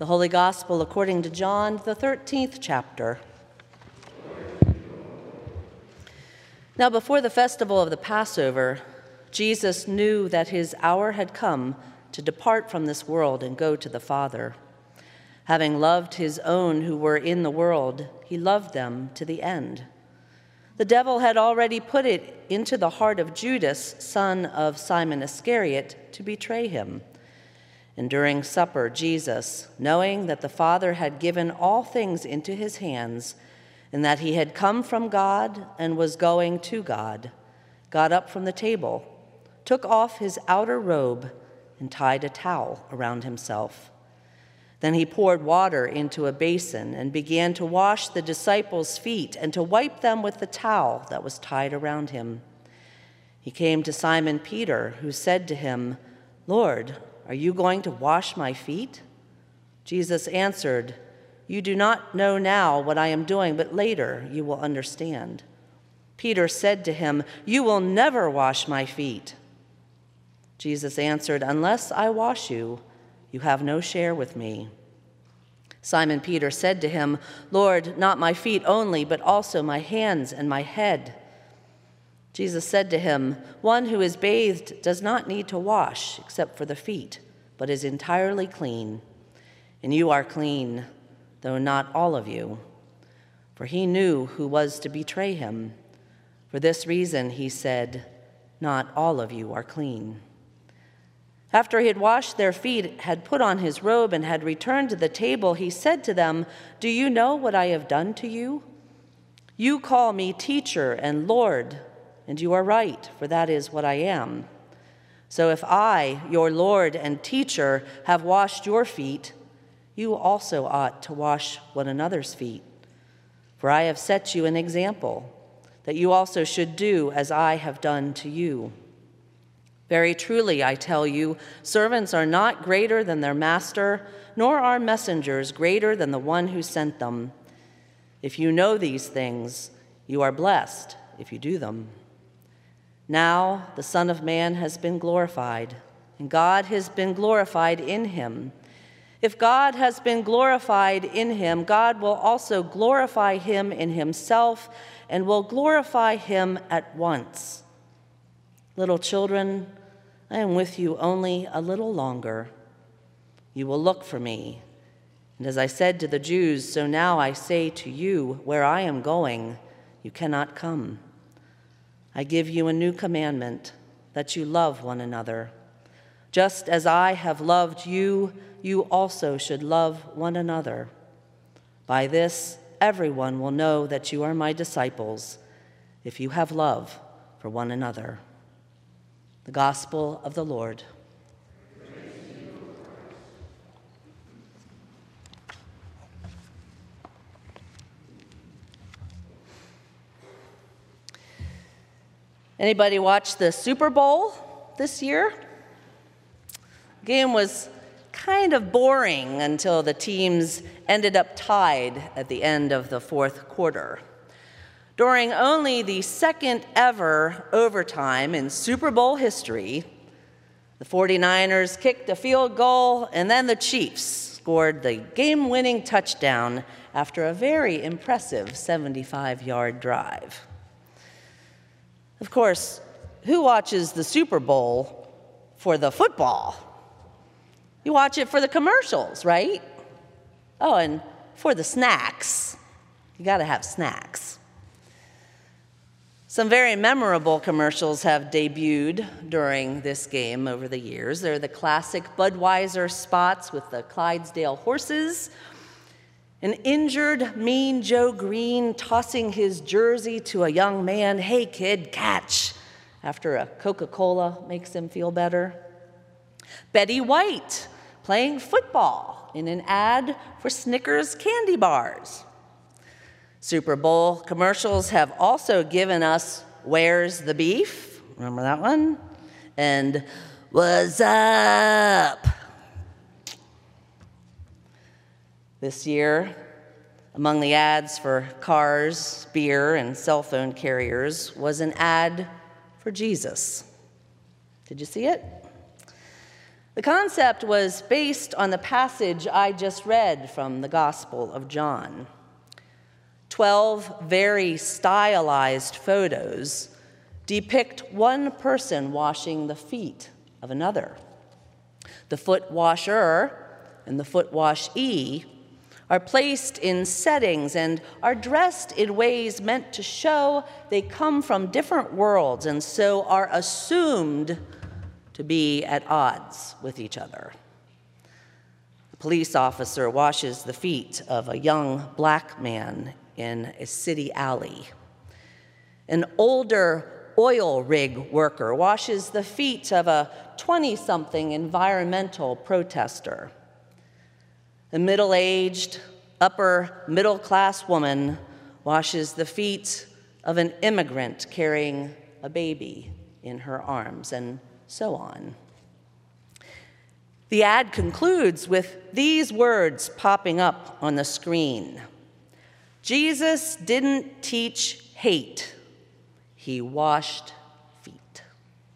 The Holy Gospel according to John, the 13th chapter. Now before the festival of the Passover, Jesus knew that his hour had come to depart from this world and go to the Father. Having loved his own who were in the world, he loved them to the end. The devil had already put it into the heart of Judas, son of Simon Iscariot, to betray him. And during supper, Jesus, knowing that the Father had given all things into his hands, and that he had come from God and was going to God, got up from the table, took off his outer robe, and tied a towel around himself. Then he poured water into a basin and began to wash the disciples' feet and to wipe them with the towel that was tied around him. He came to Simon Peter, who said to him, "Lord, are you going to wash my feet?" Jesus answered, "You do not know now what I am doing, but later you will understand." Peter said to him, "You will never wash my feet." Jesus answered, "Unless I wash you, you have no share with me." Simon Peter said to him, "Lord, not my feet only, but also my hands and my head." Jesus said to him, "One who is bathed does not need to wash except for the feet, but is entirely clean. And you are clean, though not all of you." For he knew who was to betray him. For this reason he said, "Not all of you are clean." After he had washed their feet, had put on his robe, and had returned to the table, he said to them, "Do you know what I have done to you? You call me teacher and Lord, and you are right, for that is what I am. So if I, your Lord and teacher, have washed your feet, you also ought to wash one another's feet. For I have set you an example, that you also should do as I have done to you. Very truly, I tell you, servants are not greater than their master, nor are messengers greater than the one who sent them. If you know these things, you are blessed if you do them. Now the Son of Man has been glorified, and God has been glorified in him. If God has been glorified in him, God will also glorify him in himself, and will glorify him at once. Little children, I am with you only a little longer. You will look for me. And as I said to the Jews, so now I say to you, where I am going, you cannot come. I give you a new commandment, that you love one another. Just as I have loved you, you also should love one another. By this, everyone will know that you are my disciples, if you have love for one another." The Gospel of the Lord. Anybody watch the Super Bowl this year? The game was kind of boring until the teams ended up tied at the end of the fourth quarter. During only the second ever overtime in Super Bowl history, the 49ers kicked a field goal, and then the Chiefs scored the game-winning touchdown after a very impressive 75-yard drive. Of course, who watches the Super Bowl for the football? You watch it for the commercials, right? Oh, and for the snacks. You gotta have snacks. Some very memorable commercials have debuted during this game over the years. They're the classic Budweiser spots with the Clydesdale horses, an injured Mean Joe Green tossing his jersey to a young man, "Hey kid, catch," after a Coca-Cola makes him feel better. Betty White playing football in an ad for Snickers candy bars. Super Bowl commercials have also given us "Where's the Beef?" Remember that one? And "What's up?" This year, among the ads for cars, beer, and cell phone carriers was an ad for Jesus. Did you see it? The concept was based on the passage I just read from the Gospel of John. 12 very stylized photos depict one person washing the feet of another. The foot washer and the foot washee are placed in settings and are dressed in ways meant to show they come from different worlds and so are assumed to be at odds with each other. A police officer washes the feet of a young black man in a city alley. An older oil rig worker washes the feet of a 20-something environmental protester. A middle-aged, upper-middle-class woman washes the feet of an immigrant carrying a baby in her arms, and so on. The ad concludes with these words popping up on the screen. Jesus didn't teach hate, he washed feet.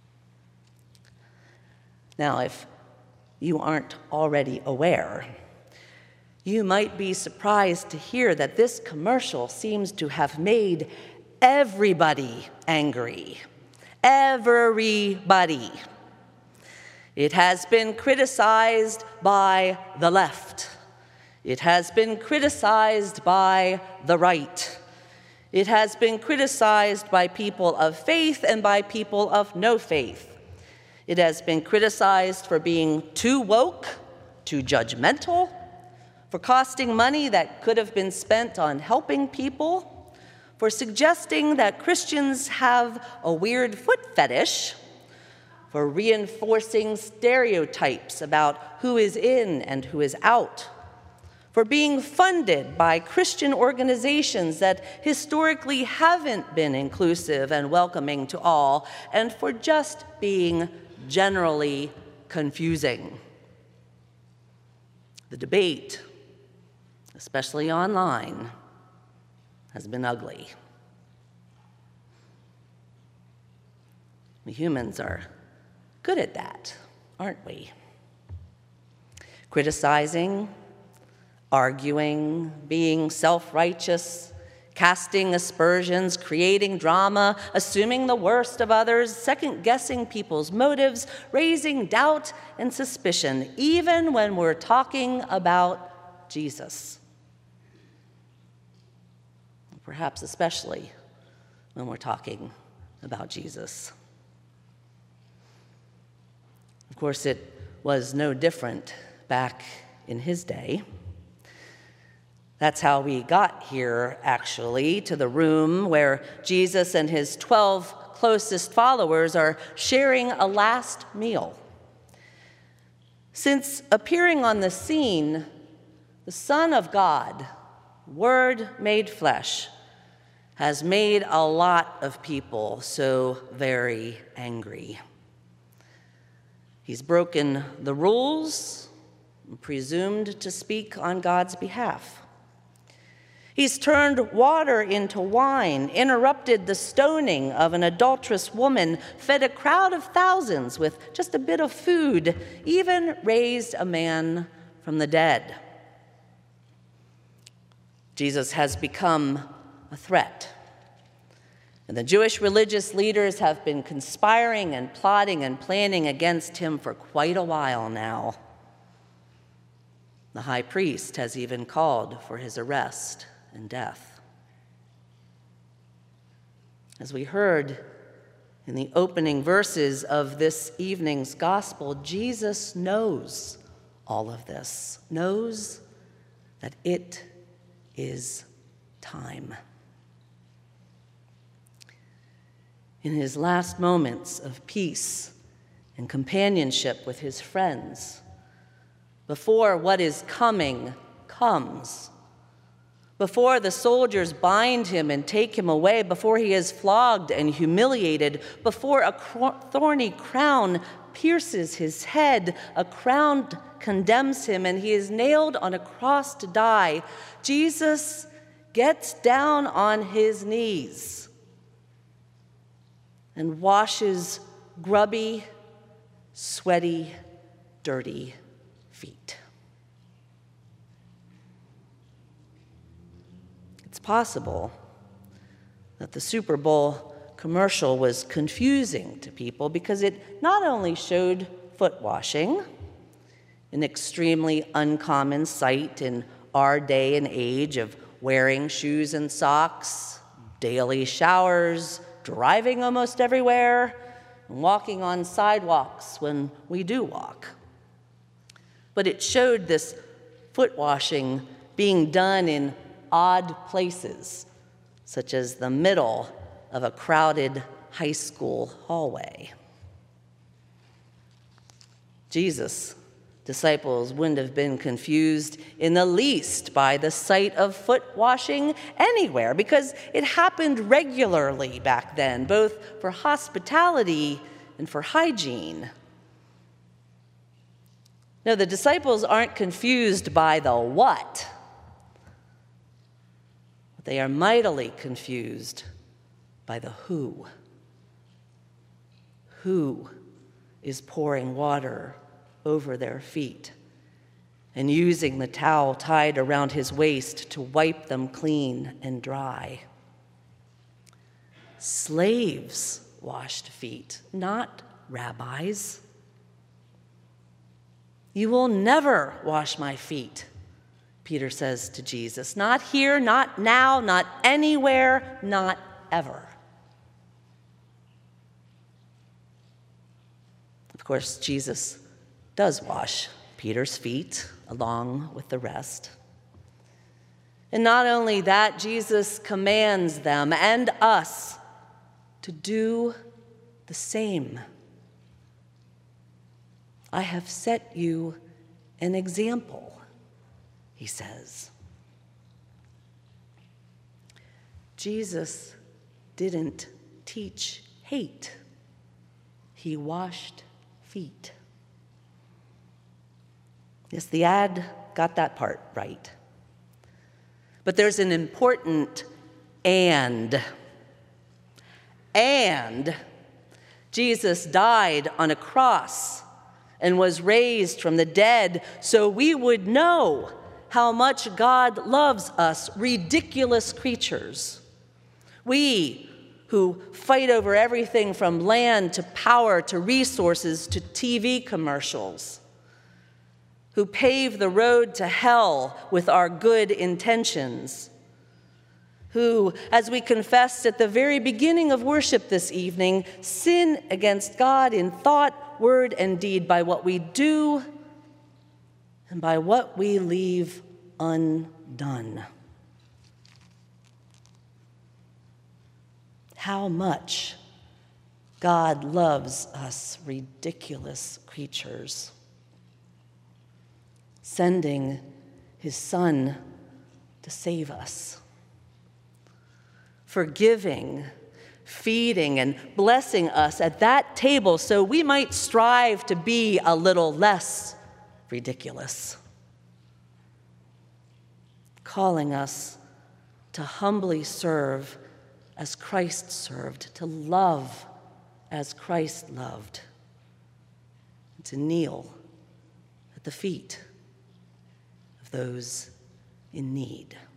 Now, if you aren't already aware, you might be surprised to hear that this commercial seems to have made everybody angry. Everybody. It has been criticized by the left. It has been criticized by the right. It has been criticized by people of faith and by people of no faith. It has been criticized for being too woke, too judgmental, for costing money that could have been spent on helping people, for suggesting that Christians have a weird foot fetish, for reinforcing stereotypes about who is in and who is out, for being funded by Christian organizations that historically haven't been inclusive and welcoming to all, and for just being generally confusing. The debate, especially online, has been ugly. We humans are good at that, aren't we? Criticizing, arguing, being self-righteous, casting aspersions, creating drama, assuming the worst of others, second-guessing people's motives, raising doubt and suspicion, even when we're talking about Jesus. Perhaps especially when we're talking about Jesus. Of course, it was no different back in his day. That's how we got here, actually, to the room where Jesus and his 12 closest followers are sharing a last meal. Since appearing on the scene, the Son of God, Word made flesh, has made a lot of people so very angry. He's broken the rules, presumed to speak on God's behalf. He's turned water into wine, interrupted the stoning of an adulterous woman, fed a crowd of thousands with just a bit of food, even raised a man from the dead. Jesus has become a threat. And the Jewish religious leaders have been conspiring and plotting and planning against him for quite a while now. The high priest has even called for his arrest and death. As we heard in the opening verses of this evening's gospel, Jesus knows all of this, knows that it is time. In his last moments of peace and companionship with his friends, before what is coming comes, before the soldiers bind him and take him away, before he is flogged and humiliated, before a thorny crown pierces his head, a crown condemns him, and he is nailed on a cross to die, Jesus gets down on his knees and washes grubby, sweaty, dirty feet. It's possible that the Super Bowl commercial was confusing to people because it not only showed foot washing, an extremely uncommon sight in our day and age of wearing shoes and socks, daily showers, driving almost everywhere, and walking on sidewalks when we do walk. But it showed this foot washing being done in odd places, such as the middle of a crowded high school hallway. Jesus' disciples wouldn't have been confused in the least by the sight of foot washing anywhere, because it happened regularly back then, both for hospitality and for hygiene. No, the disciples aren't confused by the what. They are mightily confused by the who. Who is pouring water over their feet and using the towel tied around his waist to wipe them clean and dry? Slaves washed feet, not rabbis. You will never wash my feet, Peter says to Jesus. Not here, not now, not anywhere, not ever. Of course, Jesus does wash Peter's feet along with the rest. And not only that, Jesus commands them and us to do the same. I have set you an example, he says. Jesus didn't teach hate. He washed feet. Yes, the ad got that part right. But there's an important and. And Jesus died on a cross and was raised from the dead so we would know how much God loves us, ridiculous creatures. We who fight over everything from land to power to resources to TV commercials, who pave the road to hell with our good intentions, who, as we confessed at the very beginning of worship this evening, sin against God in thought, word, and deed by what we do and by what we leave undone. How much God loves us ridiculous creatures, sending his Son to save us, forgiving, feeding, and blessing us at that table so we might strive to be a little less ridiculous, calling us to humbly serve as Christ served, to love as Christ loved, and to kneel at the feet of those in need.